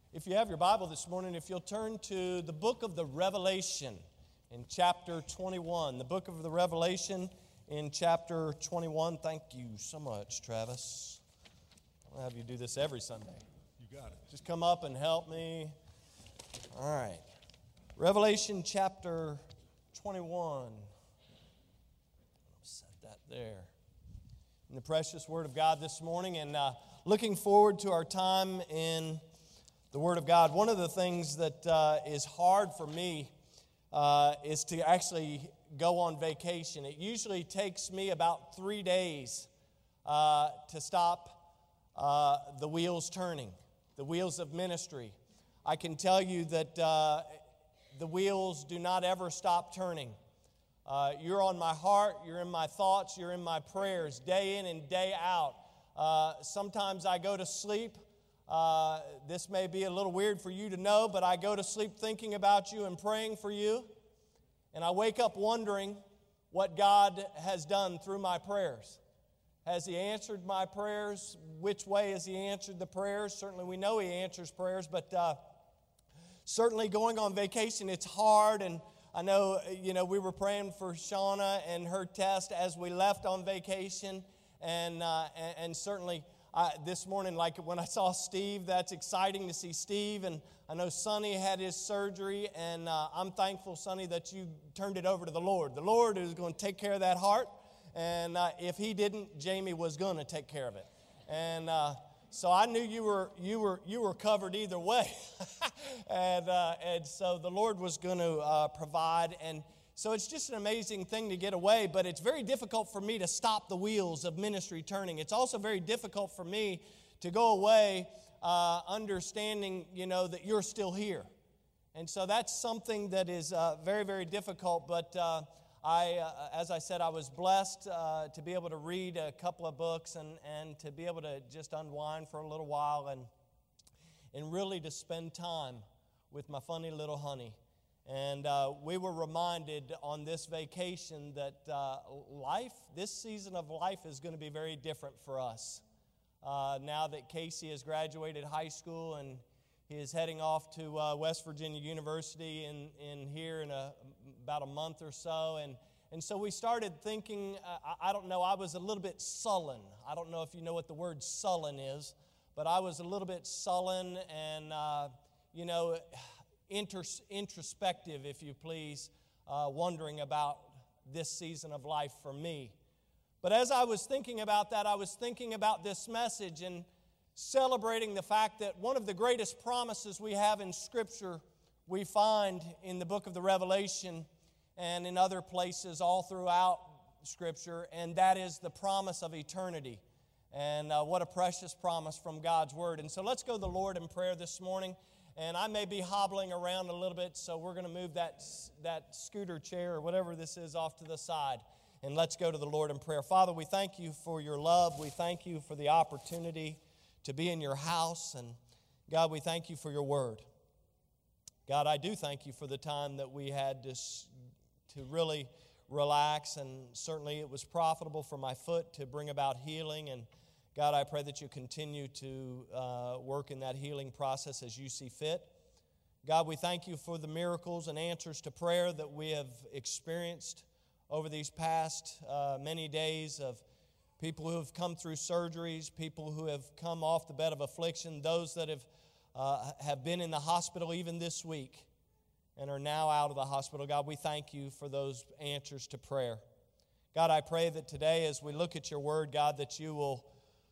If you have your Bible this morning, if you'll turn to the book of the Revelation in chapter 21. The book of the Revelation in chapter 21. Thank you so much, Travis. I'll have you do this every Sunday. You got it. Just come up and help me. All right. Revelation chapter 21. I'll set that there. In the precious Word of God this morning, and looking forward to our time in the Word of God. One of the things that is hard for me is to actually go on vacation. It usually takes me about 3 days to stop the wheels turning, the wheels of ministry. I can tell you that the wheels do not ever stop turning. You're on my heart, you're in my thoughts, you're in my prayers, day in and day out. Sometimes I go to sleep. This may be a little weird for you to know, but I go to sleep thinking about you and praying for you. And I wake up wondering what God has done through my prayers. Has He answered my prayers? Which way has He answered the prayers? Certainly we know He answers prayers, but certainly going on vacation, it's hard. And I know, we were praying for Shauna and her test as we left on vacation. And certainly this morning, like when I saw Steve, that's exciting to see Steve. And I know Sonny had his surgery, and I'm thankful, Sonny, that you turned it over to the Lord. The Lord is going to take care of that heart, and if He didn't, Jamie was going to take care of it. And so I knew you were covered either way, and so the Lord was going to provide. And so it's just an amazing thing to get away, but it's very difficult for me to stop the wheels of ministry turning. It's also very difficult for me to go away understanding, that you're still here. And so that's something that is very, very difficult, but as I said, I was blessed to be able to read a couple of books and to be able to just unwind for a little while and really to spend time with my funny little honey. And we were reminded on this vacation that this season of life is going to be very different for us. Now that Casey has graduated high school and he is heading off to West Virginia University in here in about a month or so. And so we started thinking, I don't know, I was a little bit sullen. I don't know if you know what the word sullen is, but I was a little bit sullen and, introspective, if you please, wondering about this season of life for me. But as I was thinking about that, I was thinking about this message and celebrating the fact that one of the greatest promises we have in Scripture we find in the book of the Revelation and in other places all throughout Scripture, and that is the promise of eternity. And what a precious promise from God's Word. And so let's go to the Lord in prayer this morning. And I may be hobbling around a little bit, so we're going to move that scooter chair or whatever this is off to the side. And let's go to the Lord in prayer. Father, we thank You for Your love. We thank You for the opportunity to be in Your house. And God, we thank You for Your Word. God, I do thank You for the time that we had to really relax. And certainly it was profitable for my foot to bring about healing. And God, I pray that You continue to work in that healing process as You see fit. God, we thank You for the miracles and answers to prayer that we have experienced over these past many days of people who have come through surgeries, people who have come off the bed of affliction, those that have been in the hospital even this week and are now out of the hospital. God, we thank You for those answers to prayer. God, I pray that today as we look at Your Word, God, that You will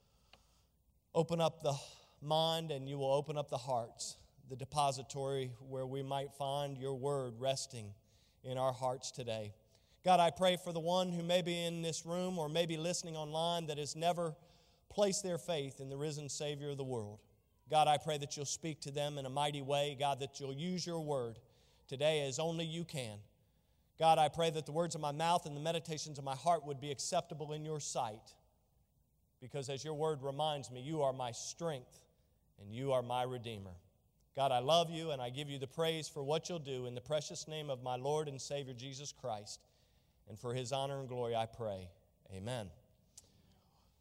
open up the mind and You will open up the hearts, the depository where we might find Your Word resting in our hearts today. God, I pray for the one who may be in this room or may be listening online that has never placed their faith in the risen Savior of the world. God, I pray that You'll speak to them in a mighty way. God, that You'll use Your Word today as only You can. God, I pray that the words of my mouth and the meditations of my heart would be acceptable in Your sight. Because as Your Word reminds me, You are my strength and You are my Redeemer. God, I love You and I give You the praise for what You'll do in the precious name of my Lord and Savior Jesus Christ. And for His honor and glory I pray. Amen.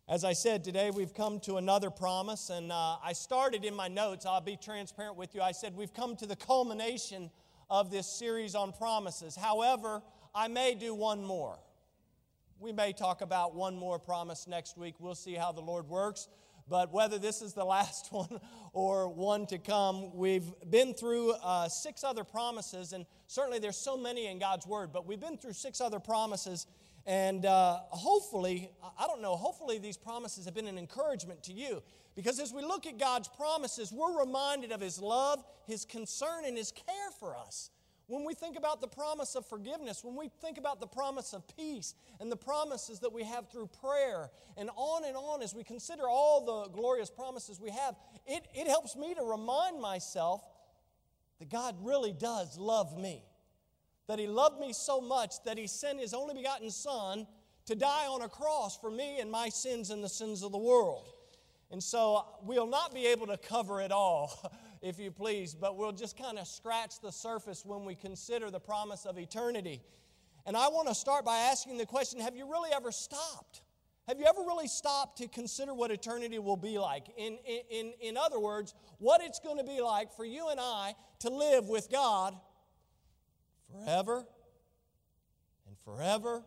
As I said, today we've come to another promise, and I started in my notes, I'll be transparent with you, I said we've come to the culmination of this series on promises. However, I may do one more. We may talk about one more promise next week. We'll see how the Lord works. But whether this is the last one or one to come, we've been through 6 other promises, and certainly there's so many in God's Word, but we've been through 6 other promises. And hopefully these promises have been an encouragement to you. Because as we look at God's promises, we're reminded of His love, His concern, and His care for us. When we think about the promise of forgiveness, when we think about the promise of peace, and the promises that we have through prayer, and on as we consider all the glorious promises we have, it helps me to remind myself that God really does love me. That He loved me so much that He sent His only begotten Son to die on a cross for me and my sins and the sins of the world. And so we'll not be able to cover it all, if you please, but we'll just kind of scratch the surface when we consider the promise of eternity. And I want to start by asking the question, have you really ever stopped? Have you ever really stopped to consider what eternity will be like? In other words, what it's going to be like for you and I to live with God forever and forever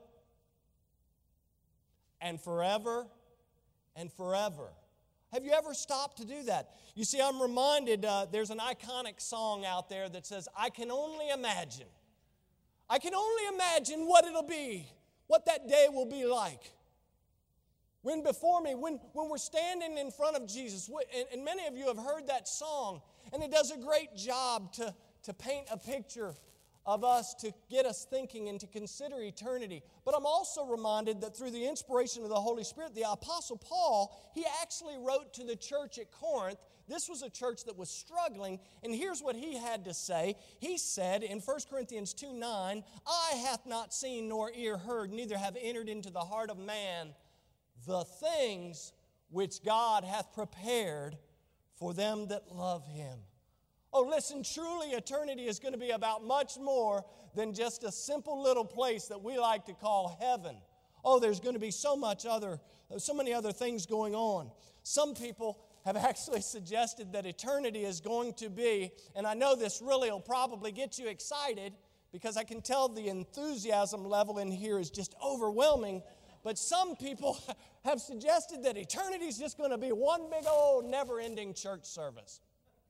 and forever and forever. Have you ever stopped to do that? You see, I'm reminded there's an iconic song out there that says, I can only imagine. I can only imagine what it'll be, what that day will be like. When we're standing in front of Jesus, and many of you have heard that song, and it does a great job to paint a picture of us, to get us thinking and to consider eternity. But I'm also reminded that through the inspiration of the Holy Spirit, the Apostle Paul, he actually wrote to the church at Corinth. This was a church that was struggling, and here's what he had to say. He said in 1 Corinthians 2:9, "Eye hath not seen nor ear heard, neither have entered into the heart of man the things which God hath prepared for them that love Him." Oh, listen, truly eternity is going to be about much more than just a simple little place that we like to call heaven. Oh, there's going to be so many other things going on. Some people have actually suggested that eternity is going to be, and I know this really will probably get you excited because I can tell the enthusiasm level in here is just overwhelming, but some people have suggested that eternity is just going to be one big old never-ending church service.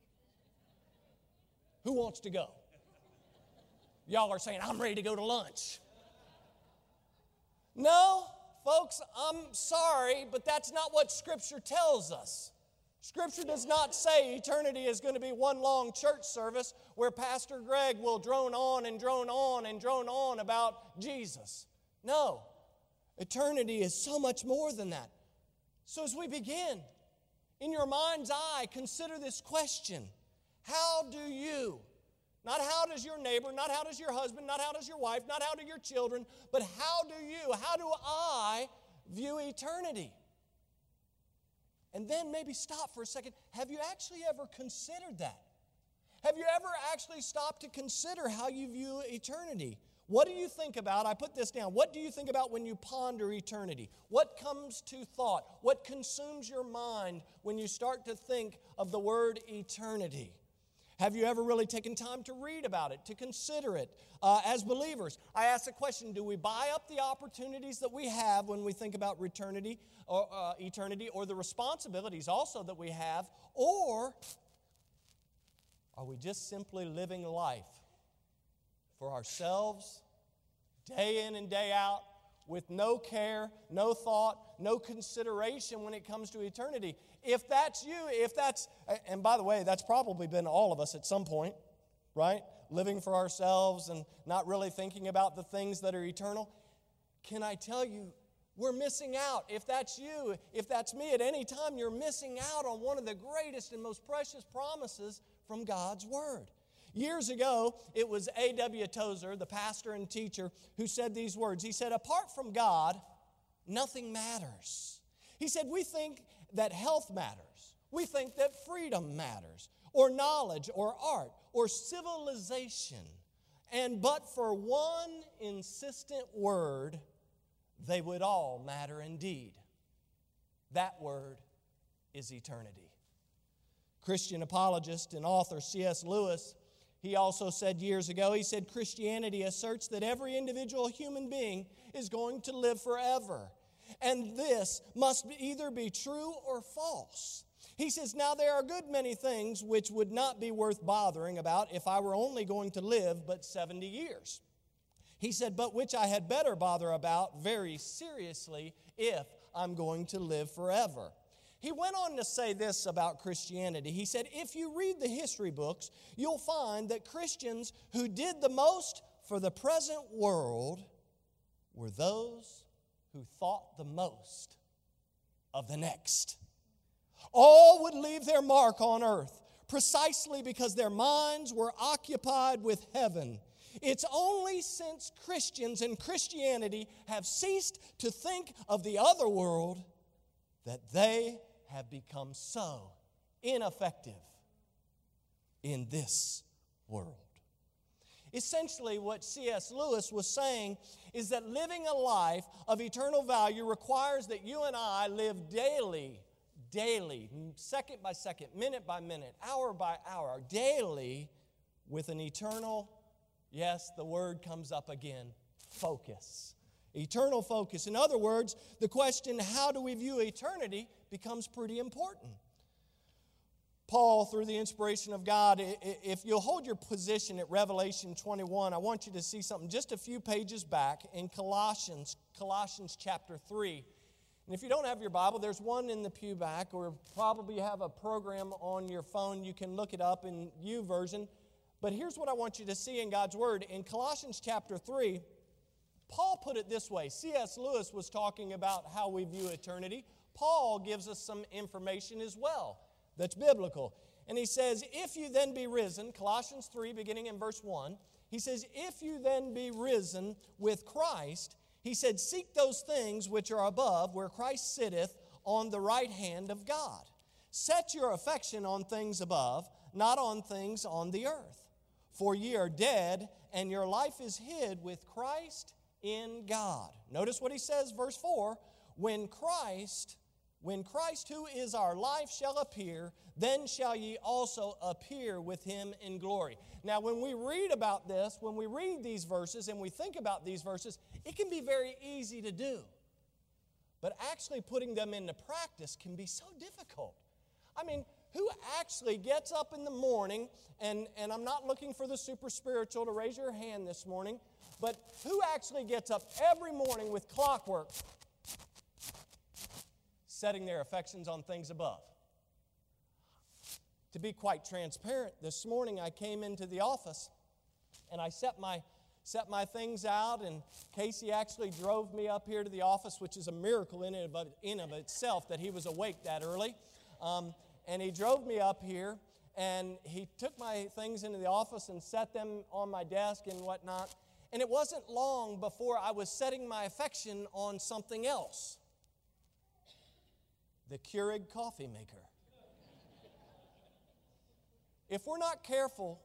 Who wants to go? Y'all are saying, I'm ready to go to lunch. No, folks, I'm sorry, but that's not what Scripture tells us. Scripture does not say eternity is going to be one long church service where Pastor Greg will drone on and drone on and drone on about Jesus. No, eternity is so much more than that. So as we begin, in your mind's eye, consider this question. How do you, not how does your neighbor, not how does your husband, not how does your wife, not how do your children, but how do I view eternity? And then maybe stop for a second. Have you actually ever considered that? Have you ever actually stopped to consider how you view eternity? What do you think about? I put this down. What do you think about when you ponder eternity? What comes to thought? What consumes your mind when you start to think of the word eternity? Have you ever really taken time to read about it, to consider it? As believers, I ask the question, do we buy up the opportunities that we have when we think about eternity, or the responsibilities also that we have, or are we just simply living life for ourselves, day in and day out, with no care, no thought, no consideration when it comes to eternity? If that's you, and by the way, that's probably been all of us at some point, right? Living for ourselves and not really thinking about the things that are eternal. Can I tell you, we're missing out. If that's you, if that's me at any time, you're missing out on one of the greatest and most precious promises from God's Word. Years ago, it was A.W. Tozer, the pastor and teacher, who said these words. He said, apart from God, nothing matters. He said, we think that health matters. We think that freedom matters, or knowledge, or art, or civilization. And but for one insistent word, they would all matter indeed. That word is eternity. Christian apologist and author C.S. Lewis, he also said years ago, he said, Christianity asserts that every individual human being is going to live forever. And this must either be true or false. He says, now there are a good many things which would not be worth bothering about if I were only going to live but 70 years. He said, but which I had better bother about very seriously if I'm going to live forever. He went on to say this about Christianity. He said, if you read the history books, you'll find that Christians who did the most for the present world were those who thought the most of the next. All would leave their mark on earth precisely because their minds were occupied with heaven. It's only since Christians and Christianity have ceased to think of the other world that they have become so ineffective in this world. Essentially, what C.S. Lewis was saying is that living a life of eternal value requires that you and I live daily, second by second, minute by minute, hour by hour, daily with an eternal, yes, the word comes up again, focus. Eternal focus. In other words, the question, how do we view eternity, becomes pretty important. Paul, through the inspiration of God, if you'll hold your position at Revelation 21, I want you to see something just a few pages back in Colossians chapter 3. And if you don't have your Bible, there's one in the pew back, or probably have a program on your phone. You can look it up in YouVersion. But here's what I want you to see in God's Word. In Colossians chapter 3, Paul put it this way. C.S. Lewis was talking about how we view eternity. Paul gives us some information as well that's biblical. And he says, if you then be risen, Colossians 3, beginning in verse 1, he says, if you then be risen with Christ, he said, seek those things which are above, where Christ sitteth on the right hand of God. Set your affection on things above, not on things on the earth. For ye are dead, and your life is hid with Christ in God. Notice what he says, verse 4, when Christ, who is our life, shall appear, then shall ye also appear with him in glory. Now, when we read about this, when we read these verses and we think about these verses, it can be very easy to do. But actually putting them into practice can be so difficult. I mean, who actually gets up in the morning, and I'm not looking for the super spiritual to raise your hand this morning, but who actually gets up every morning with clockwork, setting their affections on things above? To be quite transparent, this morning I came into the office and I set my things out, and Casey actually drove me up here to the office, which is a miracle in and of itself that he was awake that early. And he drove me up here, and he took my things into the office and set them on my desk and whatnot. And it wasn't long before I was setting my affection on something else. The Keurig coffee maker. If we're not careful,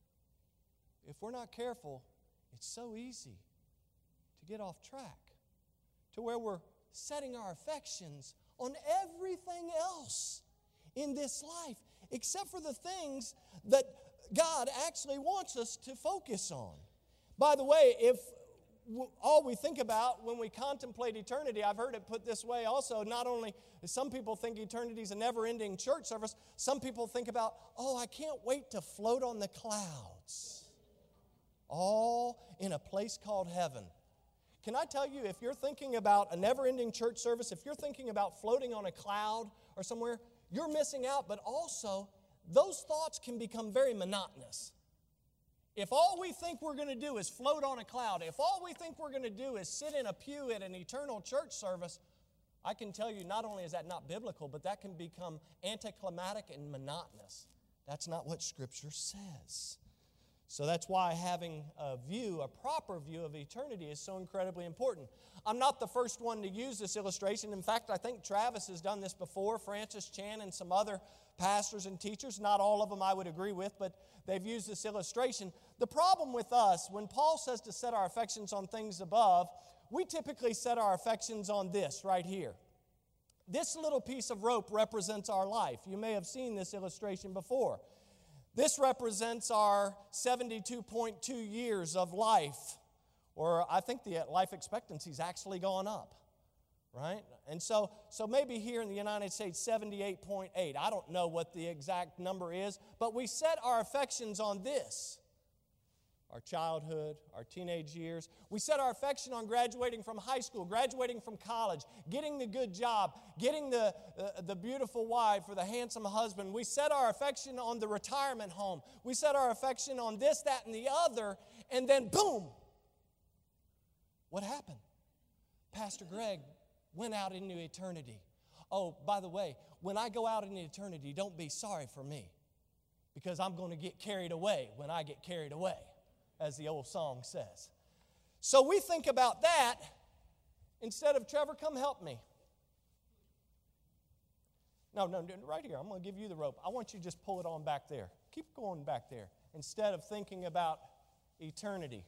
it's so easy to get off track to where we're setting our affections on everything else in this life, except for the things that God actually wants us to focus on. By the way, if all we think about when we contemplate eternity, I've heard it put this way also, not only some people think eternity is a never-ending church service, some people think about, I can't wait to float on the clouds, all in a place called heaven. Can I tell you, if you're thinking about a never-ending church service, if you're thinking about floating on a cloud or somewhere, you're missing out. But also, those thoughts can become very monotonous. If all we think we're going to do is float on a cloud, if all we think we're going to do is sit in a pew at an eternal church service, I can tell you not only is that not biblical, but that can become anticlimactic and monotonous. That's not what Scripture says. So that's why having a proper view of eternity is so incredibly important. I'm not the first one to use this illustration. In fact, I think Travis has done this before, Francis Chan and some other pastors and teachers. Not all of them I would agree with, but they've used this illustration. The problem with us, when Paul says to set our affections on things above, we typically set our affections on this right here. This little piece of rope represents our life. You may have seen this illustration before. This represents our 72.2 years of life, or I think the life expectancy's actually gone up, right? And so maybe here in the United States, 78.8. I don't know what the exact number is, but we set our affections on this. Our childhood, our teenage years. We set our affection on graduating from high school, graduating from college, getting the good job, getting the beautiful wife or the handsome husband. We set our affection on the retirement home. We set our affection on this, that, and the other, and then boom! What happened? Pastor Greg went out into eternity. Oh, by the way, when I go out into eternity, don't be sorry for me, because I'm going to get carried away when I get carried away, as the old song says. So we think about that instead of, Trevor, come help me. No, right here. I'm going to give you the rope. I want you to just pull it on back there. Keep going back there. Instead of thinking about eternity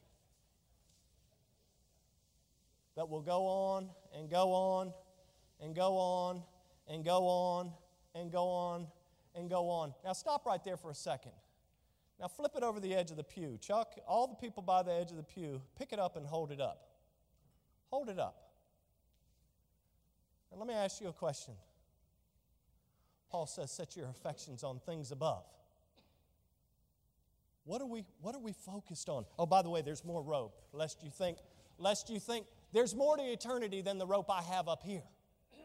that will go on and go on and go on and go on and go on and go on. Now stop right there for a second. Now flip it over the edge of the pew. Chuck, all the people by the edge of the pew, pick it up and hold it up. Hold it up. And let me ask you a question. Paul says, set your affections on things above. What are we focused on? Oh, by the way, there's more rope, lest you think there's more to eternity than the rope I have up here.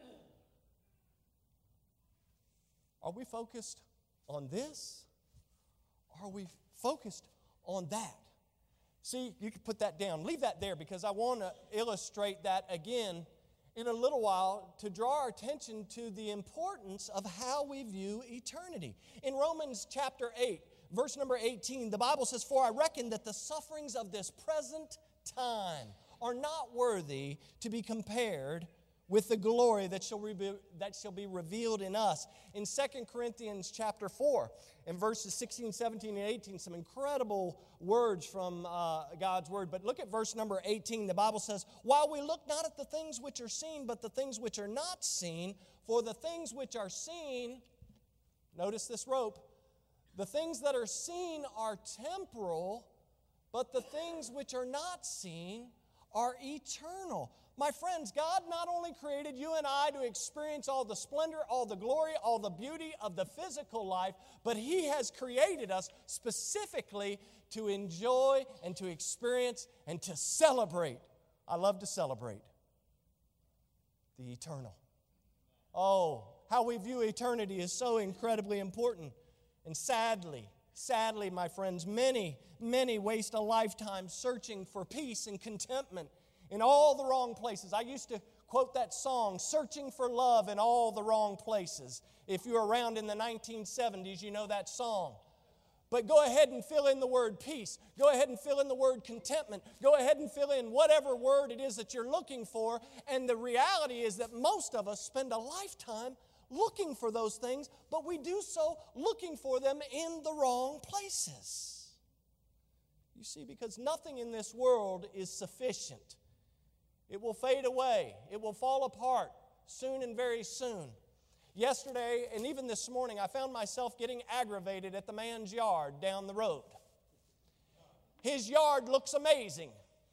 Are we focused on this? Are we focused on that? See, you can put that down. Leave that there, because I want to illustrate that again in a little while to draw our attention to the importance of how we view eternity. In Romans chapter 8, verse number 18, the Bible says, "For I reckon that the sufferings of this present time are not worthy to be compared with the glory that shall be revealed in us." In 2 Corinthians chapter 4, in verses 16, 17, and 18, some incredible words from God's Word. But look at verse number 18. The Bible says, "While we look not at the things which are seen, but the things which are not seen, for the things which are seen," notice this rope, "the things that are seen are temporal, but the things which are not seen are eternal." My friends, God not only created you and I to experience all the splendor, all the glory, all the beauty of the physical life, but He has created us specifically to enjoy and to experience and to celebrate. I love to celebrate the eternal. Oh, how we view eternity is so incredibly important. And sadly, my friends, many waste a lifetime searching for peace and contentment in all the wrong places. I used to quote that song, "Searching for Love in All the Wrong Places." If you were around in the 1970s, you know that song. But go ahead and fill in the word peace. Go ahead and fill in the word contentment. Go ahead and fill in whatever word it is that you're looking for. And the reality is that most of us spend a lifetime looking for those things, but we do so looking for them in the wrong places. You see, because nothing in this world is sufficient. It will fade away. It will fall apart soon and very soon. Yesterday, and even this morning, I found myself getting aggravated at the man's yard down the road. His yard looks amazing.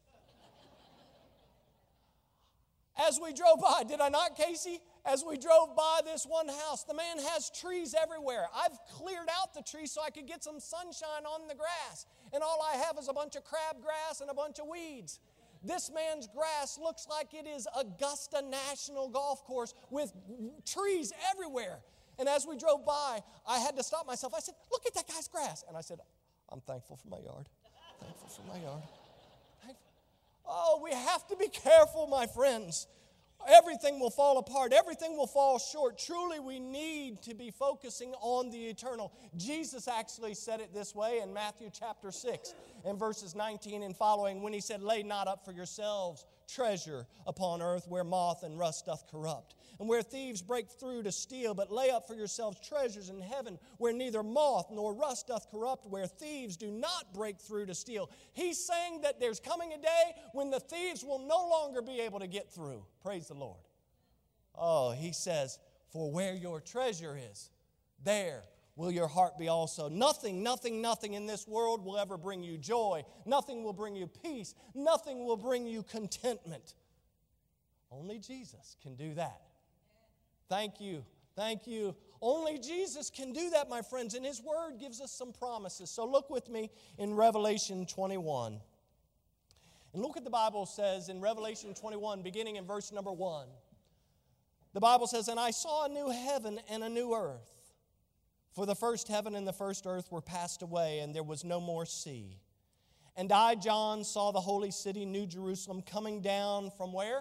As we drove by, did I not, Casey? As we drove by this one house, the man has trees everywhere. I've cleared out the trees so I could get some sunshine on the grass. And all I have is a bunch of crabgrass and a bunch of weeds. This man's grass looks like it is Augusta National Golf Course with trees everywhere. And as we drove by, I had to stop myself. I said, "Look at that guy's grass." And I said, "I'm thankful for my yard. Thankful for my yard." Oh, we have to be careful, my friends. Everything will fall apart. Everything will fall short. Truly, we need to be focusing on the eternal. Jesus actually said it this way in Matthew chapter 6 and verses 19 and following, when He said, "Lay not up for yourselves treasure upon earth, where moth and rust doth corrupt, and where thieves break through to steal, but lay up for yourselves treasures in heaven, where neither moth nor rust doth corrupt, where thieves do not break through to steal." He's saying that there's coming a day when the thieves will no longer be able to get through. Praise the Lord. Oh, he says, for where your treasure is, there will your heart be also. Nothing in this world will ever bring you joy. Nothing will bring you peace. Nothing will bring you contentment. Only Jesus can do that. Thank you. Thank you. Only Jesus can do that, my friends, and His Word gives us some promises. So look with me in Revelation 21. And look what the Bible says in Revelation 21, beginning in verse number 1. The Bible says, and I saw a new heaven and a new earth. For the first heaven and the first earth were passed away, and there was no more sea. And I, John, saw the holy city, New Jerusalem, coming down from where?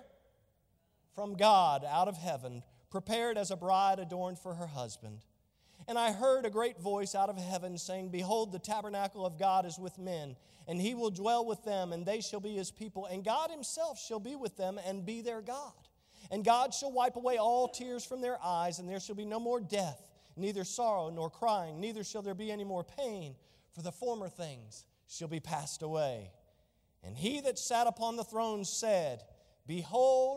From God, out of heaven, prepared as a bride adorned for her husband. And I heard a great voice out of heaven saying, behold, the tabernacle of God is with men, and He will dwell with them, and they shall be His people. And God Himself shall be with them and be their God. And God shall wipe away all tears from their eyes, and there shall be no more death, neither sorrow nor crying, neither shall there be any more pain, for the former things shall be passed away. And He that sat upon the throne said, behold,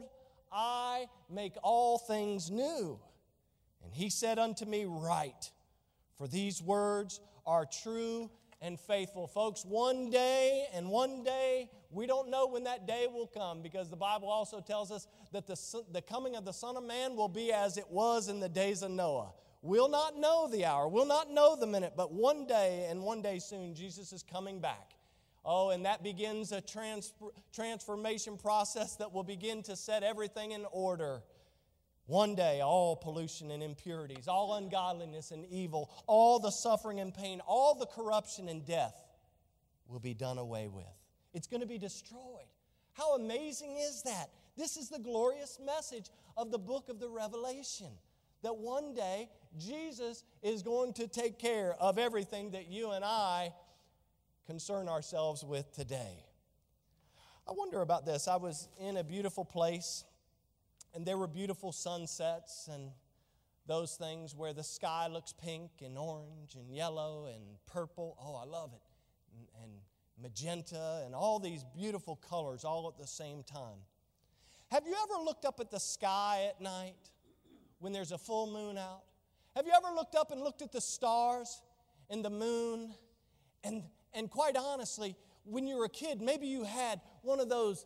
I make all things new. And He said unto me, write, for these words are true and faithful. Folks, one day, we don't know when that day will come, because the Bible also tells us that the coming of the Son of Man will be as it was in the days of Noah. We'll not know the hour, we'll not know the minute, but one day, and one day soon, Jesus is coming back. Oh, and that begins a transformation process that will begin to set everything in order. One day, all pollution and impurities, all ungodliness and evil, all the suffering and pain, all the corruption and death will be done away with. It's going to be destroyed. How amazing is that? This is the glorious message of the book of the Revelation, that one day Jesus is going to take care of everything that you and I concern ourselves with today. I wonder about this. I was in a beautiful place, and there were beautiful sunsets and those things where the sky looks pink and orange and yellow and purple. Oh, I love it. And magenta and all these beautiful colors all at the same time. Have you ever looked up at the sky at night when there's a full moon out? Have you ever looked up and looked at the stars and the moon? And quite honestly, when you were a kid, maybe you had one of those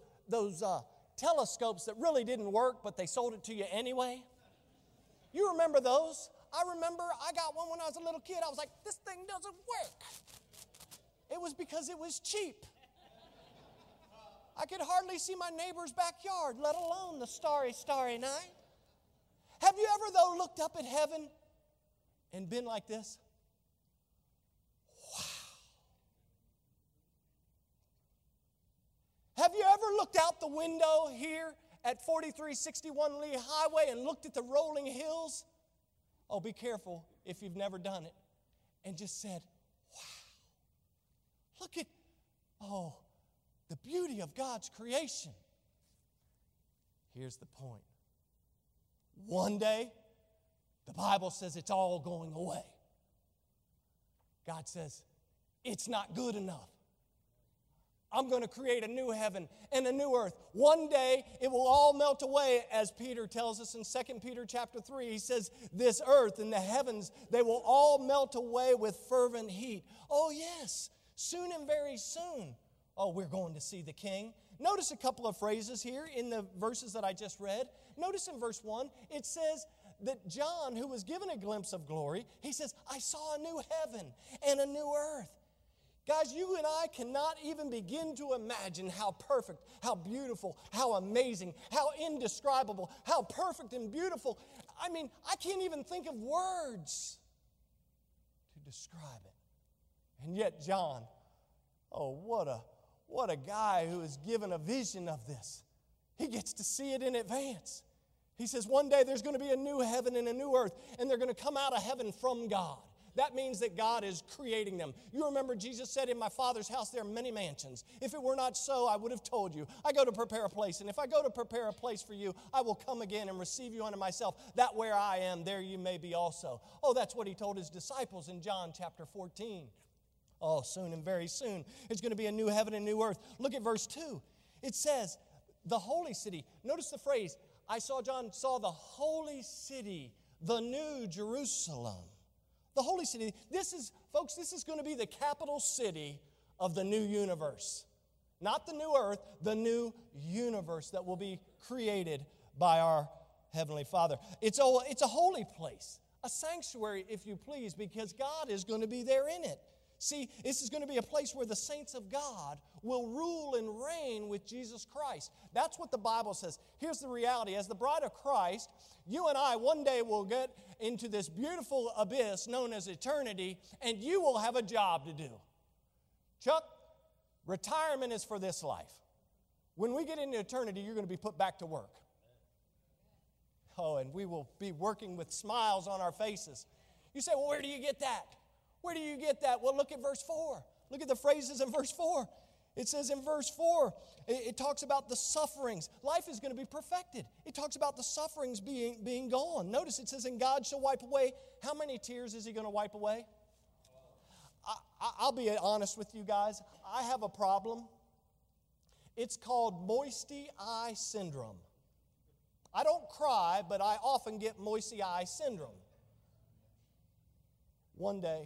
telescopes that really didn't work, but they sold it to you anyway. You remember those? I remember I got one when I was a little kid. I was like, this thing doesn't work. It was because it was cheap. I could hardly see my neighbor's backyard, let alone the starry, starry night. Have you ever, though, looked up at heaven and been like this? Wow. Have you ever looked out the window here at 4361 Lee Highway and looked at the rolling hills? Oh, be careful if you've never done it. And just said, wow. Look at, the beauty of God's creation. Here's the point. One day, the Bible says it's all going away. God says, it's not good enough. I'm going to create a new heaven and a new earth. One day, it will all melt away, as Peter tells us in 2 Peter chapter 3. He says, this earth and the heavens, they will all melt away with fervent heat. Oh, yes, soon and very soon. Oh, we're going to see the King. Notice a couple of phrases here in the verses that I just read. Notice in verse 1, it says that John, who was given a glimpse of glory, he says, I saw a new heaven and a new earth. Guys, you and I cannot even begin to imagine how perfect, how beautiful, how amazing, how indescribable, how perfect and beautiful. I mean, I can't even think of words to describe it. And yet John, what a guy who is given a vision of this. He gets to see it in advance. He says one day there's going to be a new heaven and a new earth, and they're going to come out of heaven from God. That means that God is creating them. You remember Jesus said, in my Father's house there are many mansions. If it were not so, I would have told you. I go to prepare a place, and if I go to prepare a place for you, I will come again and receive you unto myself, that where I am, there you may be also. Oh, that's what He told His disciples in John chapter 14. Oh, soon and very soon, it's going to be a new heaven and new earth. Look at verse 2. It says, the holy city. Notice the phrase, John saw the holy city, the new Jerusalem. The holy city. Folks, this is going to be the capital city of the new universe. Not the new earth, the new universe that will be created by our Heavenly Father. It's a holy place, a sanctuary, if you please, because God is going to be there in it. See, this is going to be a place where the saints of God will rule and reign with Jesus Christ. That's what the Bible says. Here's the reality. As the bride of Christ, you and I one day will get into this beautiful abyss known as eternity, and you will have a job to do. Chuck, retirement is for this life. When we get into eternity, you're going to be put back to work. Oh, and we will be working with smiles on our faces. You say, well, where do you get that? Where do you get that? Well, look at verse 4. Look at the phrases in verse 4. It says in verse 4, it talks about the sufferings. Life is going to be perfected. It talks about the sufferings being gone. Notice it says, and God shall wipe away. How many tears is He going to wipe away? I'll be honest with you guys. I have a problem. It's called moisty eye syndrome. I don't cry, but I often get moisty eye syndrome. One day,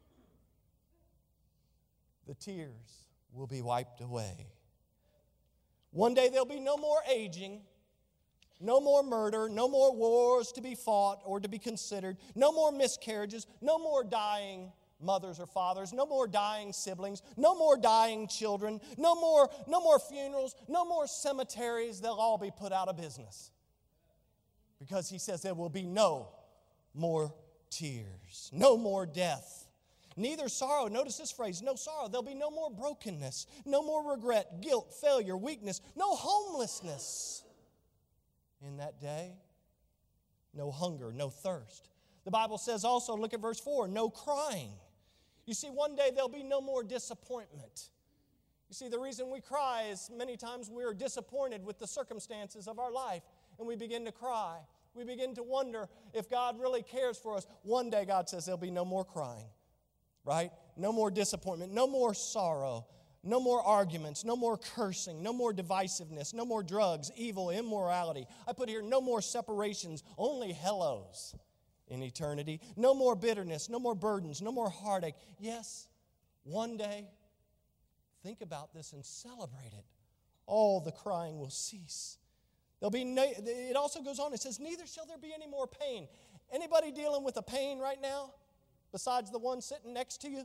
the tears will be wiped away. One day there'll be no more aging, no more murder, no more wars to be fought or to be considered, no more miscarriages, no more dying mothers or fathers, no more dying siblings, no more dying children, no more funerals, no more cemeteries. They'll all be put out of business. Because He says there will be no more tears, no more death. Neither sorrow, notice this phrase, no sorrow. There'll be no more brokenness, no more regret, guilt, failure, weakness, no homelessness in that day. No hunger, no thirst. The Bible says also, look at verse 4, no crying. You see, one day there'll be no more disappointment. You see, the reason we cry is many times we're disappointed with the circumstances of our life, and we begin to cry. We begin to wonder if God really cares for us. One day God says there'll be no more crying. Right? No more disappointment, no more sorrow, no more arguments, no more cursing, no more divisiveness, no more drugs, evil, immorality. I put here no more separations, only hellos in eternity. No more bitterness, no more burdens, no more heartache. Yes, one day, think about this and celebrate it. All the crying will cease. It also goes on, it says, neither shall there be any more pain. Anybody dealing with a pain right now? Besides the one sitting next to you?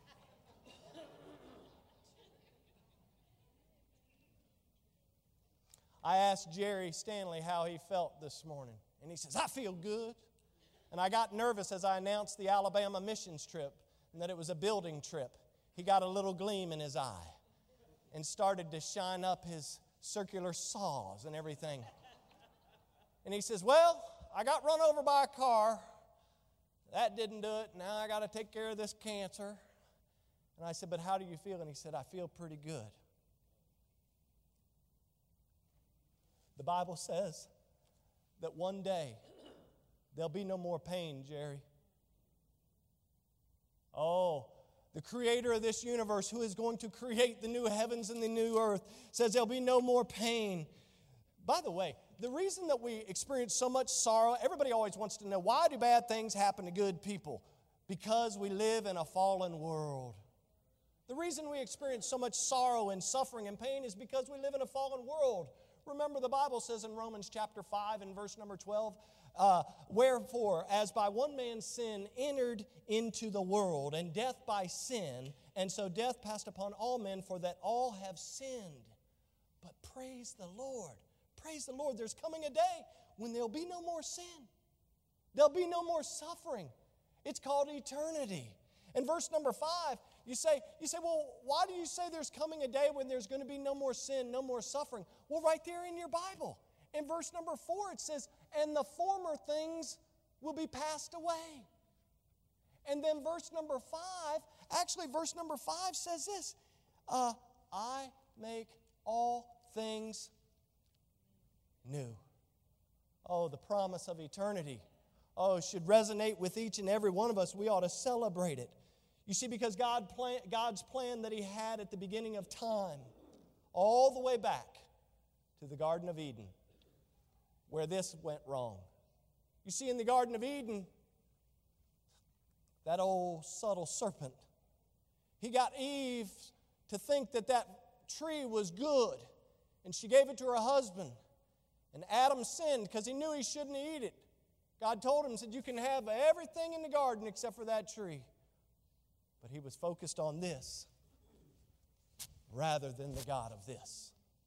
I asked Jerry Stanley how he felt this morning, and he says, I feel good. And I got nervous as I announced the Alabama missions trip and that it was a building trip. He got a little gleam in his eye and started to shine up his circular saws and everything. And he says, well, I got run over by a car. That didn't do it. Now I got to take care of this cancer. And I said, but how do you feel? And he said, I feel pretty good. The Bible says that one day there'll be no more pain, Jerry. Oh, the creator of this universe, who is going to create the new heavens and the new earth, says there'll be no more pain. By the way, the reason that we experience so much sorrow, everybody always wants to know, why do bad things happen to good people? Because we live in a fallen world. The reason we experience so much sorrow and suffering and pain is because we live in a fallen world. Remember, the Bible says in Romans chapter 5 and verse number 12, wherefore, as by one man's sin entered into the world, and death by sin, and so death passed upon all men, for that all have sinned. But praise the Lord. Praise the Lord, there's coming a day when there'll be no more sin. There'll be no more suffering. It's called eternity. In verse number 5, you say, well, why do you say there's coming a day when there's going to be no more sin, no more suffering? Well, right there in your Bible. In verse number 4, it says, and the former things will be passed away. And then verse number 5 says this, I make all things new. Oh, the promise of eternity. Oh, it should resonate with each and every one of us. We ought to celebrate it. You see, because God's plan that He had at the beginning of time, all the way back to the Garden of Eden, where this went wrong. You see, in the Garden of Eden, that old subtle serpent, he got Eve to think that that tree was good, and she gave it to her husband. And Adam sinned because he knew he shouldn't eat it. God told him, said, you can have everything in the garden except for that tree. But he was focused on this rather than the God of this.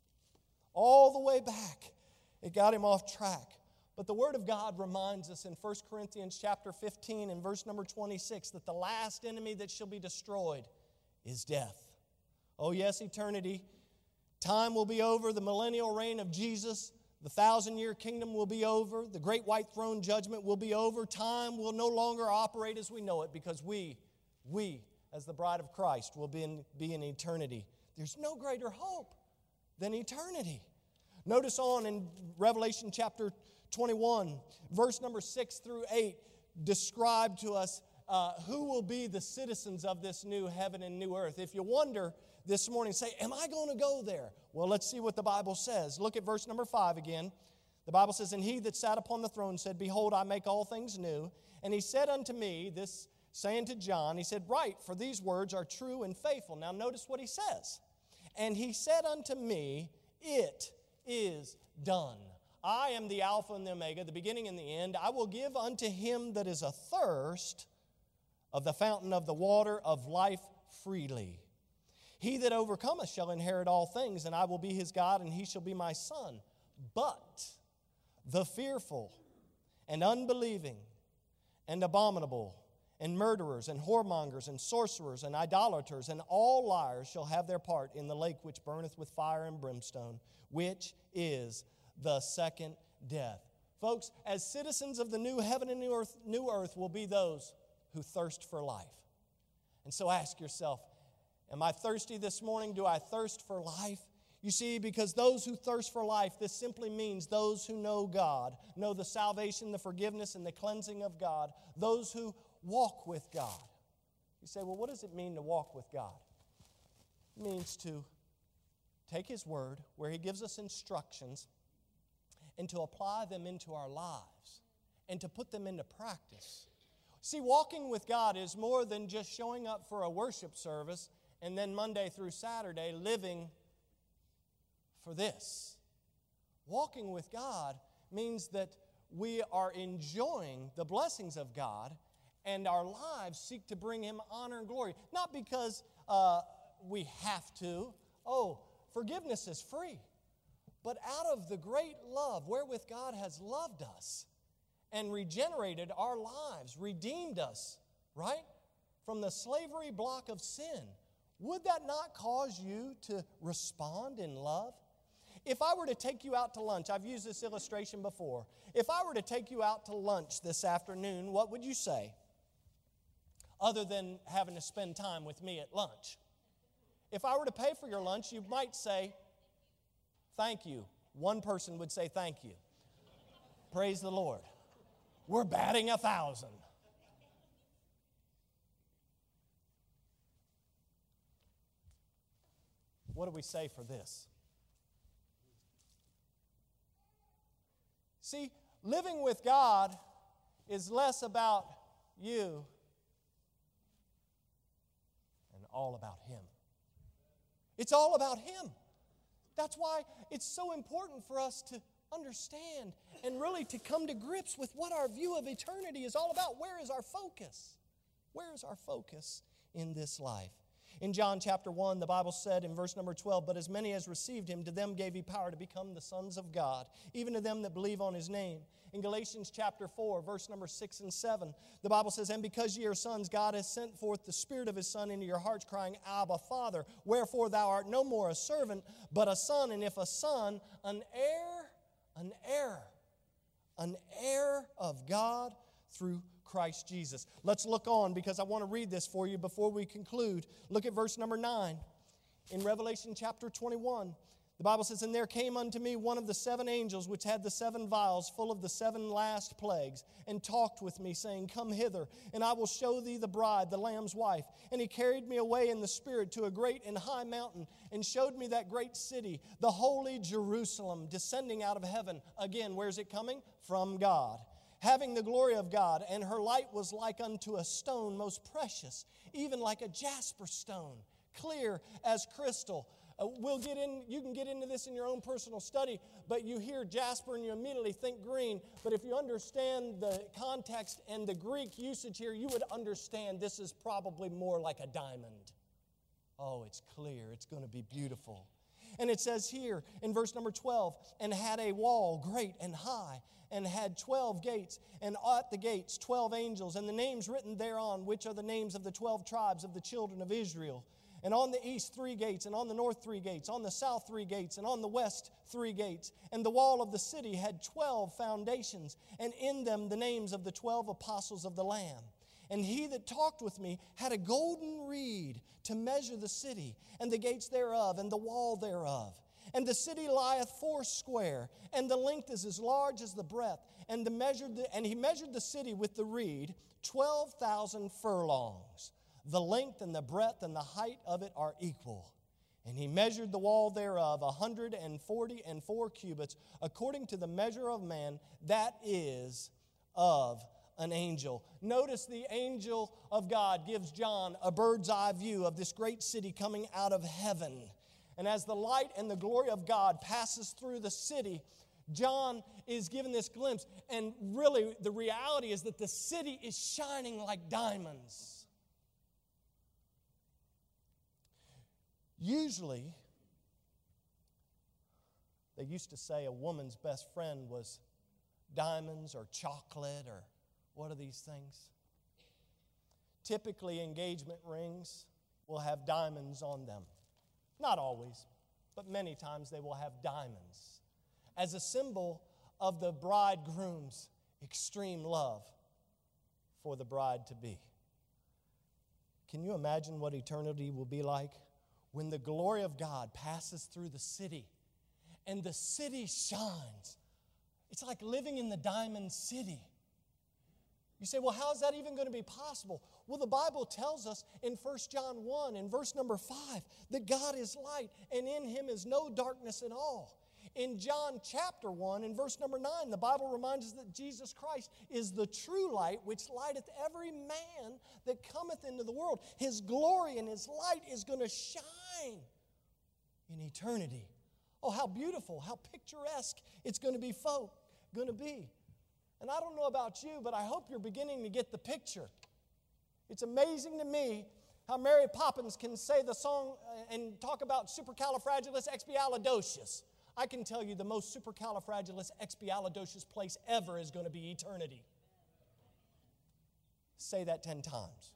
All the way back, it got him off track. But the Word of God reminds us in 1 Corinthians chapter 15 and verse number 26 that the last enemy that shall be destroyed is death. Oh yes, eternity. Time will be over. The millennial reign of Jesus, the 1,000-year kingdom will be over. The great white throne judgment will be over. Time will no longer operate as we know it because we, as the bride of Christ, will be in eternity. There's no greater hope than eternity. Notice on in Revelation chapter 21, verse number 6 through 8, describe to us who will be the citizens of this new heaven and new earth. If you wonder this morning, say, am I going to go there? Well, let's see what the Bible says. Look at verse number 5 again. The Bible says, and he that sat upon the throne said, behold, I make all things new. And he said unto me, this saying to John, he said, write, for these words are true and faithful. Now notice what he says. And he said unto me, it is done. I am the Alpha and the Omega, the beginning and the end. I will give unto him that is athirst of the fountain of the water of life freely. He that overcometh shall inherit all things, and I will be his God, and he shall be my son. But the fearful and unbelieving and abominable and murderers and whoremongers and sorcerers and idolaters and all liars shall have their part in the lake which burneth with fire and brimstone, which is the second death. Folks, as citizens of the new heaven and new earth will be those who thirst for life. And so ask yourself, am I thirsty this morning? Do I thirst for life? You see, because those who thirst for life, this simply means those who know God, know the salvation, the forgiveness, and the cleansing of God, those who walk with God. You say, well, what does it mean to walk with God? It means to take His Word, where He gives us instructions, and to apply them into our lives, and to put them into practice. See, walking with God is more than just showing up for a worship service and then Monday through Saturday living for this. Walking with God means that we are enjoying the blessings of God and our lives seek to bring Him honor and glory. Not because we have to. Oh, forgiveness is free. But out of the great love wherewith God has loved us and regenerated our lives, redeemed us, right, from the slavery block of sin, would that not cause you to respond in love? If I were to take you out to lunch, I've used this illustration before. If I were to take you out to lunch this afternoon, what would you say? Other than having to spend time with me at lunch. If I were to pay for your lunch, you might say, thank you. One person would say thank you. Praise the Lord. We're batting 1,000. What do we say for this? See, living with God is less about you and all about Him. It's all about Him. That's why it's so important for us to understand and really to come to grips with what our view of eternity is all about. Where is our focus? Where is our focus in this life? In John chapter 1, the Bible said in verse number 12, but as many as received Him, to them gave He power to become the sons of God, even to them that believe on His name. In Galatians chapter 4, verse number 6 and 7, the Bible says, and because ye are sons, God has sent forth the Spirit of His Son into your hearts, crying, Abba, Father. Wherefore thou art no more a servant, but a son, and if a son, an heir of God through Christ Jesus. Let's look on because I want to read this for you before we conclude. Look at verse number 9. In Revelation chapter 21, The Bible says, "And there came unto me one of the 7 angels which had the 7 vials full of the 7 last plagues, and talked with me, saying, Come hither, and I will show thee the bride, the Lamb's wife. And he carried me away in the Spirit to a great and high mountain, and showed me that great city, the holy Jerusalem, descending out of heaven." Again, where's it coming? From God. "Having the glory of God, and her light was like unto a stone most precious, even like a jasper stone, clear as crystal." You can get into this in your own personal study, but you hear jasper and you immediately think green. But if you understand the context and the Greek usage here, you would understand this is probably more like a diamond. Oh, it's clear. It's going to be beautiful. And it says here in verse number 12, "And had a wall great and high, and had 12 gates, and at the gates 12 angels, and the names written thereon, which are the names of the 12 tribes of the children of Israel. And on the east 3 gates, and on the north 3 gates, on the south 3 gates, and on the west 3 gates. And the wall of the city had 12 foundations, and in them the names of the 12 apostles of the Lamb. And he that talked with me had a golden reed to measure the city, and the gates thereof, and the wall thereof. And the city lieth foursquare, and the length is as large as the breadth. And he measured the city with the reed 12,000 furlongs. The length and the breadth and the height of it are equal. And he measured the wall thereof 144 cubits, according to the measure of man, that is of an angel." Notice the angel of God gives John a bird's eye view of this great city coming out of heaven. And as the light and the glory of God passes through the city, John is given this glimpse. And really, the reality is that the city is shining like diamonds. Usually, they used to say a woman's best friend was diamonds or chocolate or what are these things? Typically, engagement rings will have diamonds on them. Not always, but many times they will have diamonds as a symbol of the bridegroom's extreme love for the bride-to-be. Can you imagine what eternity will be like when the glory of God passes through the city and the city shines? It's like living in the diamond city. You say, well, how is that even going to be possible? Well, the Bible tells us in 1 John 1 in verse number 5 that God is light and in Him is no darkness at all. In John chapter 1 in verse number 9, the Bible reminds us that Jesus Christ is the true light which lighteth every man that cometh into the world. His glory and His light is going to shine in eternity. Oh, how beautiful, how picturesque it's going to be, And I don't know about you, but I hope you're beginning to get the picture. It's amazing to me how Mary Poppins can say the song and talk about supercalifragilisticexpialidocious. I can tell you the most supercalifragilisticexpialidocious place ever is going to be eternity. Say that 10 times.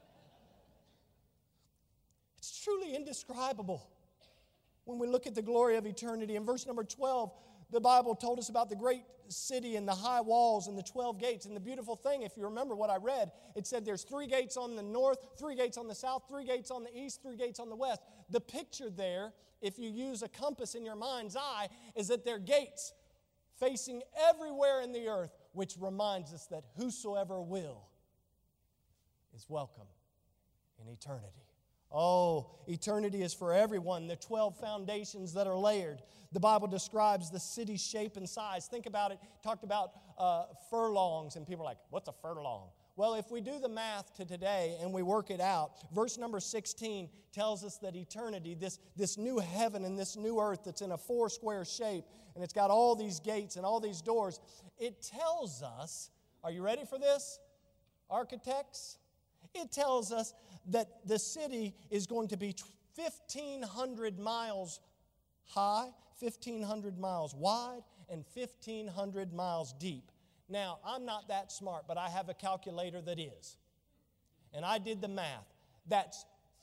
It's truly indescribable when we look at the glory of eternity. In verse number 12, the Bible told us about the great city and the high walls and the 12 gates. And the beautiful thing, if you remember what I read, it said there's 3 gates on the north, 3 gates on the south, 3 gates on the east, 3 gates on the west. The picture there, if you use a compass in your mind's eye, is that they're gates facing everywhere in the earth, which reminds us that whosoever will is welcome in eternity. Oh, eternity is for everyone. The 12 foundations that are layered. The Bible describes the city's shape and size. Think about it. Talked about furlongs, and people are like, what's a furlong? Well, if we do the math to today and we work it out, verse number 16 tells us that eternity, this new heaven and this new earth that's in a 4-square shape, and it's got all these gates and all these doors, it tells us, are you ready for this, architects? It tells us that the city is going to be 1,500 miles high, 1,500 miles wide, and 1,500 miles deep. Now, I'm not that smart, but I have a calculator that is. And I did the math. That's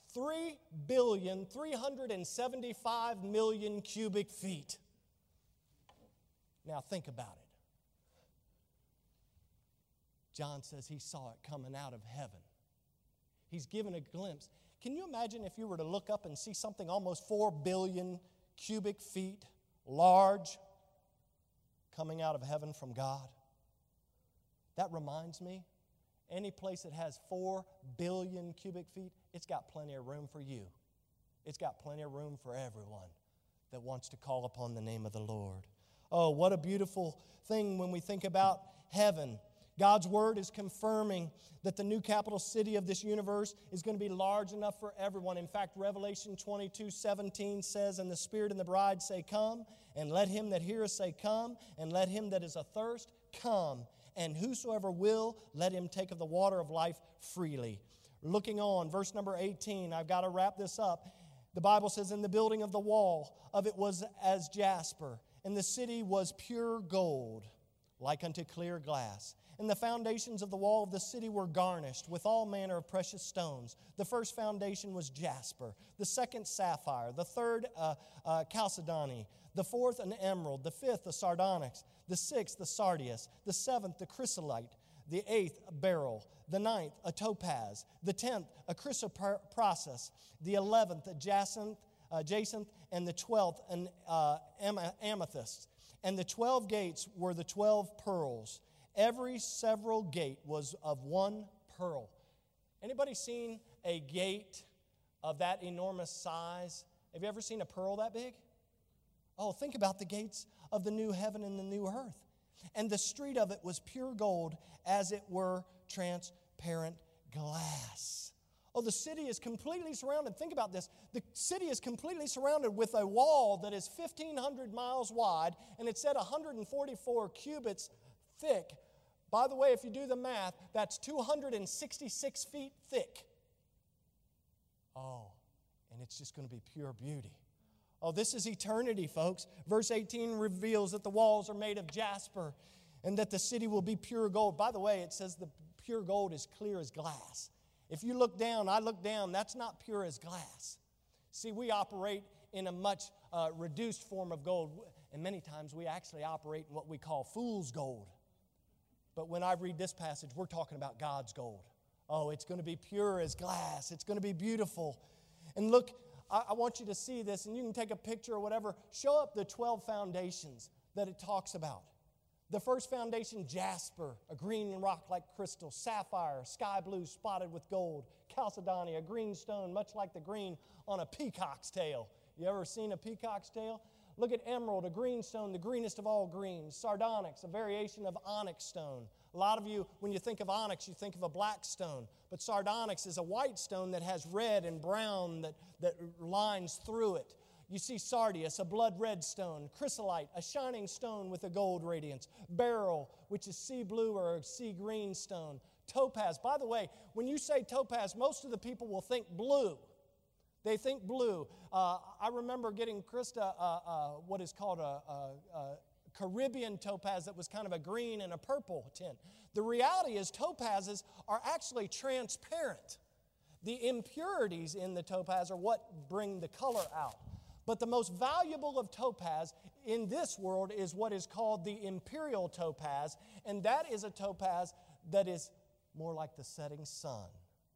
3,375,000,000 cubic feet. Now, think about it. John says he saw it coming out of heaven. He's given a glimpse. Can you imagine if you were to look up and see something almost 4 billion cubic feet, large, coming out of heaven from God. That reminds me, any place that has 4 billion cubic feet, it's got plenty of room for you. It's got plenty of room for everyone that wants to call upon the name of the Lord. Oh, what a beautiful thing when we think about heaven. God's Word is confirming that the new capital city of this universe is going to be large enough for everyone. In fact, Revelation 22:17 says, "And the Spirit and the bride say, Come, and let him that heareth say, Come, and let him that is athirst come, and whosoever will, let him take of the water of life freely." Looking on, verse number 18, I've got to wrap this up. The Bible says, "And the building of the wall of it was as jasper, and the city was pure gold, like unto clear glass. And the foundations of the wall of the city were garnished with all manner of precious stones. The first foundation was jasper, the second sapphire, the third chalcedony, the fourth an emerald, the fifth a sardonyx, the sixth a sardius, the seventh a chrysolite, the eighth a beryl, the ninth a topaz, the 10th a chrysoprasus, the 11th a jacinth, and the 12th an amethyst. And the 12 gates were the 12 pearls. Every several gate was of one pearl." Anybody seen a gate of that enormous size? Have you ever seen a pearl that big? Oh, think about the gates of the new heaven and the new earth. "And the street of it was pure gold, as it were transparent glass." Oh, the city is completely surrounded. Think about this. The city is completely surrounded with a wall that is 1,500 miles wide, and it's at 144 cubits thick. By the way, if you do the math, that's 266 feet thick. Oh, and it's just going to be pure beauty. Oh, this is eternity, folks. Verse 18 reveals that the walls are made of jasper and that the city will be pure gold. By the way, it says the pure gold is clear as glass. If you look down, I look down, that's not pure as glass. See, we operate in a much reduced form of gold, and many times we actually operate in what we call fool's gold. But when I read this passage, we're talking about God's gold. Oh, it's going to be pure as glass. It's going to be beautiful. And look, I want you to see this, and you can take a picture or whatever. Show up the 12 foundations that it talks about. The first foundation, jasper, a green rock like crystal. Sapphire, sky blue spotted with gold. Chalcedony, a green stone much like the green on a peacock's tail. You ever seen a peacock's tail? Look at emerald, a green stone, the greenest of all greens. Sardonyx, a variation of onyx stone. A lot of you, when you think of onyx, you think of a black stone. But sardonyx is a white stone that has red and brown that lines through it. You see sardius, a blood red stone. Chrysolite, a shining stone with a gold radiance. Beryl, which is sea blue or a sea green stone. Topaz. By the way, when you say topaz, most of the people will think blue. They think blue. I remember getting Krista what is called a Caribbean topaz that was kind of a green and a purple tint. The reality is topazes are actually transparent. The impurities in the topaz are what bring the color out. But the most valuable of topaz in this world is what is called the imperial topaz, and that is a topaz that is more like the setting sun.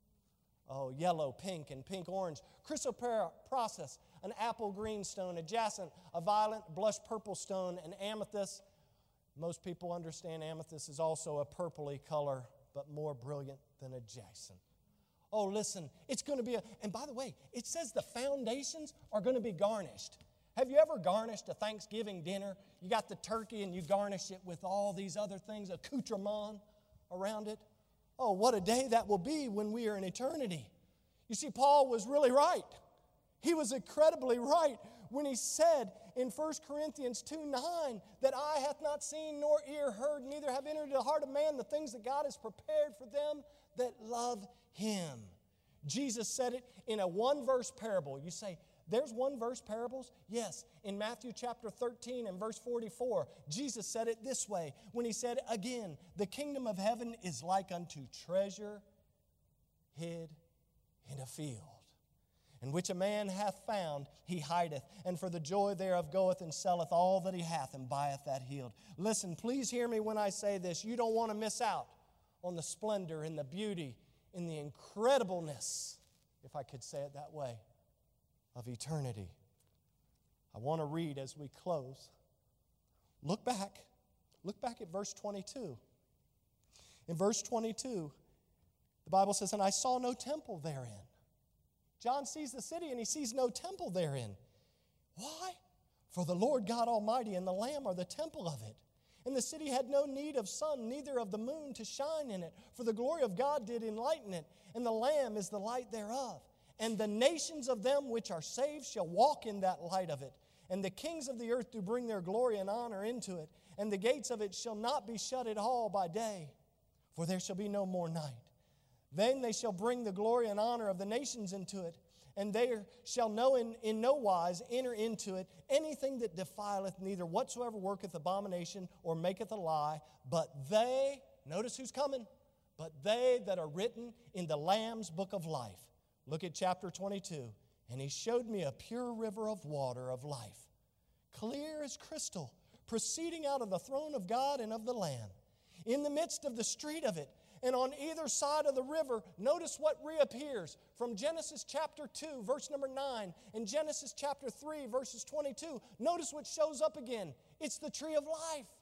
Oh, yellow, pink, and pink-orange. Chrysoprasus, an apple green stone. A jacinth, a violet blush purple stone. An amethyst. Most people understand amethyst is also a purpley color, but more brilliant than a jacinth. Oh, listen, it's going to be and by the way, it says the foundations are going to be garnished. Have you ever garnished a Thanksgiving dinner? You got the turkey and you garnish it with all these other things, accoutrement around it. Oh, what a day that will be when we are in eternity. You see, Paul was really right. He was incredibly right when he said in 1 Corinthians 2:9 that eye hath not seen nor ear heard, neither have entered the heart of man the things that God has prepared for them that love Him. Jesus said it in a one-verse parable. You say, there's one-verse parables? Yes. In Matthew chapter 13 and verse 44, Jesus said it this way when He said, again, the kingdom of heaven is like unto treasure hid in a field, in which a man hath found, he hideth, and for the joy thereof goeth and selleth all that he hath and buyeth that field. Listen, please hear me when I say this. You don't want to miss out on the splendor and the beauty and the incredibleness, if I could say it that way, of eternity. I want to read as we close. Look back at verse 22. In verse 22, the Bible says, "And I saw no temple therein." John sees the city and he sees no temple therein. Why? For the Lord God Almighty and the Lamb are the temple of it. And the city had no need of sun, neither of the moon to shine in it, for the glory of God did enlighten it, and the Lamb is the light thereof. And the nations of them which are saved shall walk in that light of it. And the kings of the earth do bring their glory and honor into it. And the gates of it shall not be shut at all by day, for there shall be no more night. Then they shall bring the glory and honor of the nations into it, and there shall in no wise enter into it anything that defileth, neither whatsoever worketh abomination or maketh a lie, but they, notice who's coming, but they that are written in the Lamb's book of life. Look at chapter 22. "And he showed me a pure river of water of life, clear as crystal, proceeding out of the throne of God and of the Lamb. In the midst of the street of it, and on either side of the river," notice what reappears from Genesis chapter 2, verse number 9, and Genesis chapter 3, verses 22. Notice what shows up again. It's the tree of life.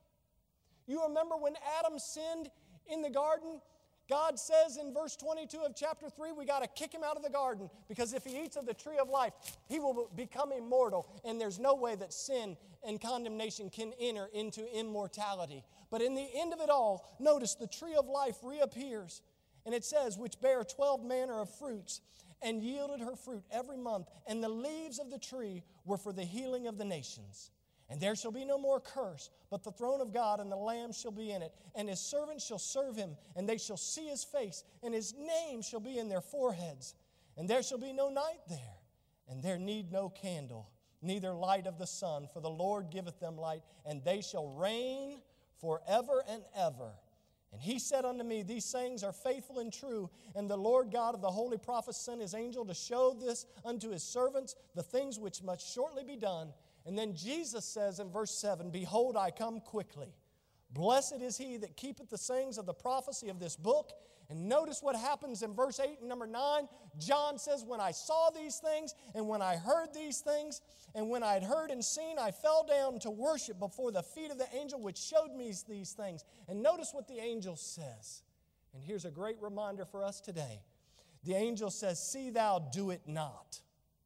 You remember when Adam sinned in the garden? God says in verse 22 of chapter 3, we got to kick him out of the garden, because if he eats of the tree of life, he will become immortal, and there's no way that sin and condemnation can enter into immortality. But in the end of it all, notice the tree of life reappears, and it says, "Which bare 12 manner of fruits, and yielded her fruit every month, and the leaves of the tree were for the healing of the nations. And there shall be no more curse, but the throne of God and the Lamb shall be in it, and his servants shall serve him, and they shall see his face, and his name shall be in their foreheads. And there shall be no night there, and there need no candle, neither light of the sun, for the Lord giveth them light, and they shall reign forever and ever. And he said unto me, These sayings are faithful and true, and the Lord God of the holy prophets sent his angel to show this unto his servants, the things which must shortly be done. And then Jesus says in verse 7, Behold, I come quickly. Blessed is he that keepeth the sayings of the prophecy of this book. And notice what happens in verse 8 and number 9. John says, When I saw these things, and when I heard these things, and when I had heard and seen, I fell down to worship before the feet of the angel which showed me these things. And notice what the angel says. And here's a great reminder for us today. The angel says, See thou do it not.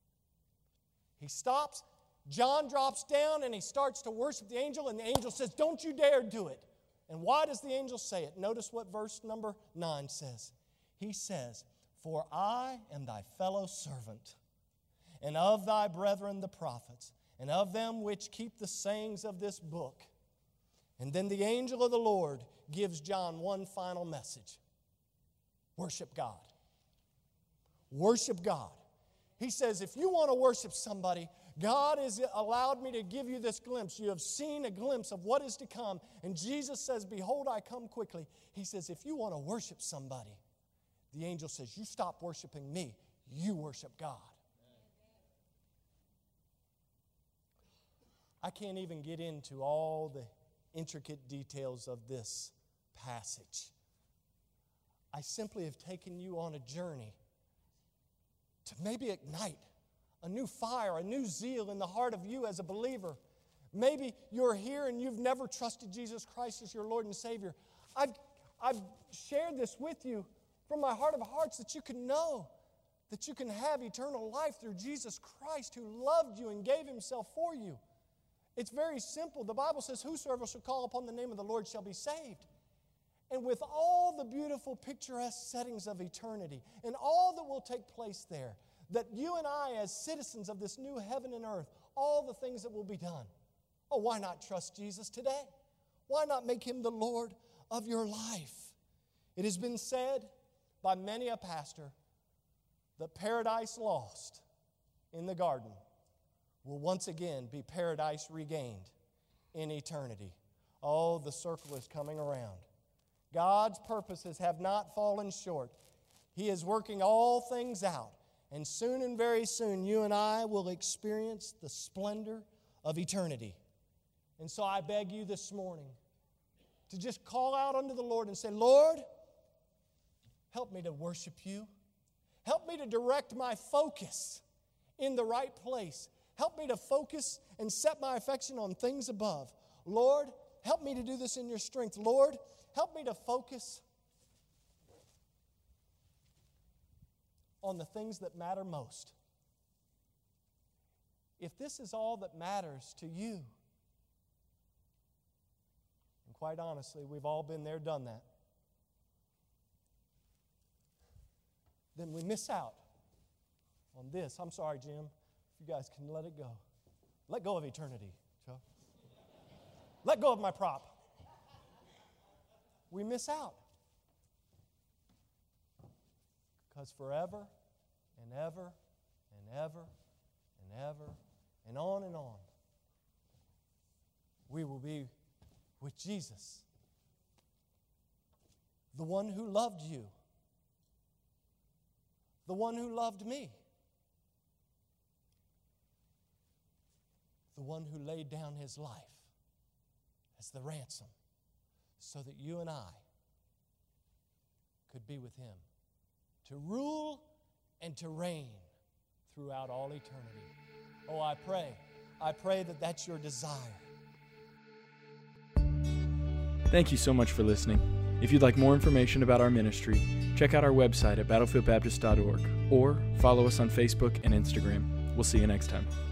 He stops. John drops down and he starts to worship the angel, and the angel says, Don't you dare do it. And why does the angel say it? Notice what verse number 9 says. He says, For I am thy fellow servant, and of thy brethren the prophets, and of them which keep the sayings of this book. And then the angel of the Lord gives John one final message. Worship God. Worship God. He says, if you want to worship somebody, God has allowed me to give you this glimpse. You have seen a glimpse of what is to come. And Jesus says, Behold, I come quickly. He says, if you want to worship somebody, the angel says, you stop worshiping me. You worship God. I can't even get into all the intricate details of this passage. I simply have taken you on a journey to maybe ignite a new fire, a new zeal in the heart of you as a believer. Maybe you're here and you've never trusted Jesus Christ as your Lord and Savior. I've shared this with you from my heart of hearts, that you can know that you can have eternal life through Jesus Christ, who loved you and gave himself for you. It's very simple. The Bible says, Whosoever shall call upon the name of the Lord shall be saved. And with all the beautiful picturesque settings of eternity and all that will take place there, that you and I, as citizens of this new heaven and earth, all the things that will be done. Oh, why not trust Jesus today? Why not make him the Lord of your life? It has been said by many a pastor that paradise lost in the garden will once again be paradise regained in eternity. Oh, the circle is coming around. God's purposes have not fallen short. He is working all things out. And soon and very soon, you and I will experience the splendor of eternity. And so I beg you this morning to just call out unto the Lord and say, Lord, help me to worship you. Help me to direct my focus in the right place. help me to focus and set my affection on things above. Lord, help me to do this in your strength. Lord, help me to focus on the things that matter most. If this is all that matters to you, and quite honestly, we've all been there, done that, then we miss out on this. I'm sorry, Jim. If you guys can let it go. Let go of eternity, Joe. Let go of my prop. We miss out. Because forever and ever and ever and ever and on, we will be with Jesus, the one who loved you, the one who loved me, the one who laid down his life as the ransom so that you and I could be with him, to rule and to reign throughout all eternity. Oh, I pray that that's your desire. Thank you so much for listening. If you'd like more information about our ministry, check out our website at battlefieldbaptist.org or follow us on Facebook and Instagram. We'll see you next time.